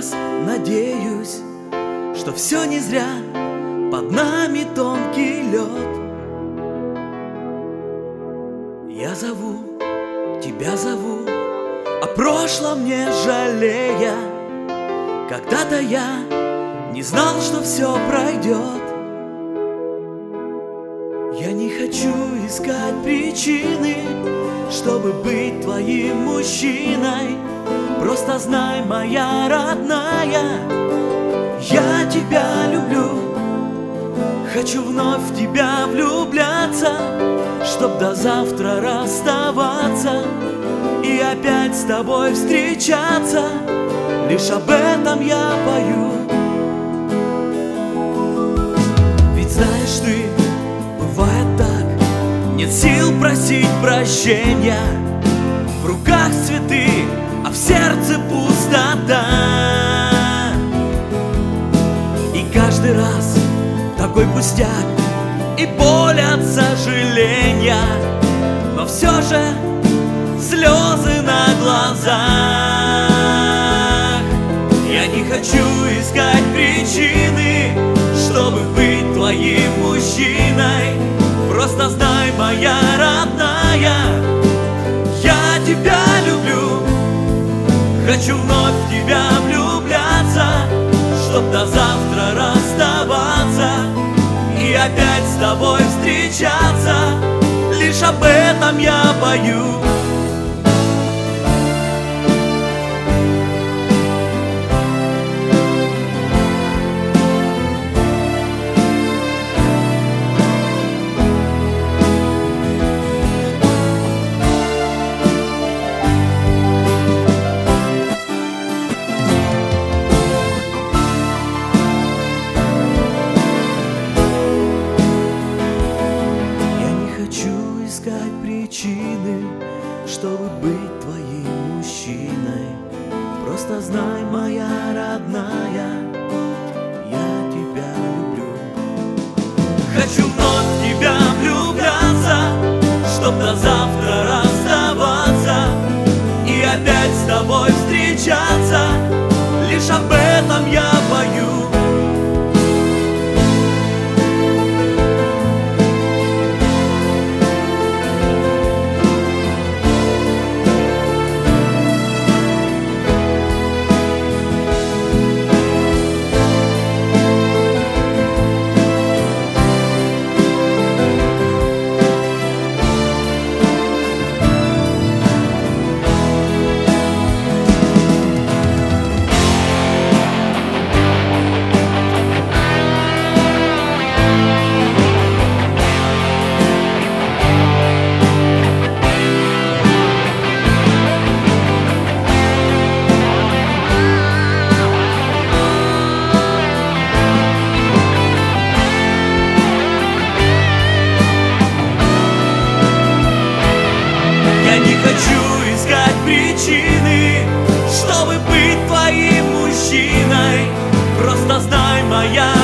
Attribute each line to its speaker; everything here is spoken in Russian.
Speaker 1: раз надеюсь, что все не зря, под нами тонкий лед. Я зову, тебя зову, о прошлом не жалея. Когда-то я не знал, что все пройдет. Я не хочу искать причины, чтобы быть твоим мужчиной. Просто знай, моя родная, я тебя люблю. Хочу вновь в тебя влюбляться, чтоб до завтра расставаться и опять с тобой встречаться. Лишь об этом я пою. Ведь знаешь ты, бывает так, нет сил просить прощения. В руках цветы, а в сердце пустота. И каждый раз такой пустяк и боль от сожаления, но все же слезы на глазах. Я не хочу искать причины, чтобы быть твоим мужчиной. Просто знай, моя родная, я тебя люблю. Хочу вновь в тебя влюбляться, чтоб до завтра расставаться и опять с тобой встречаться. Лишь об этом я пою. Искать причины, чтобы быть твоим мужчиной. Просто знай, моя родная, я тебя люблю. Хочу вновь в тебя влюбляться, чтоб до завтра расставаться и опять с тобой встречаться. Лишь об этом я пою. Хочу искать причины, чтобы быть твоим мужчиной. Просто знай, моя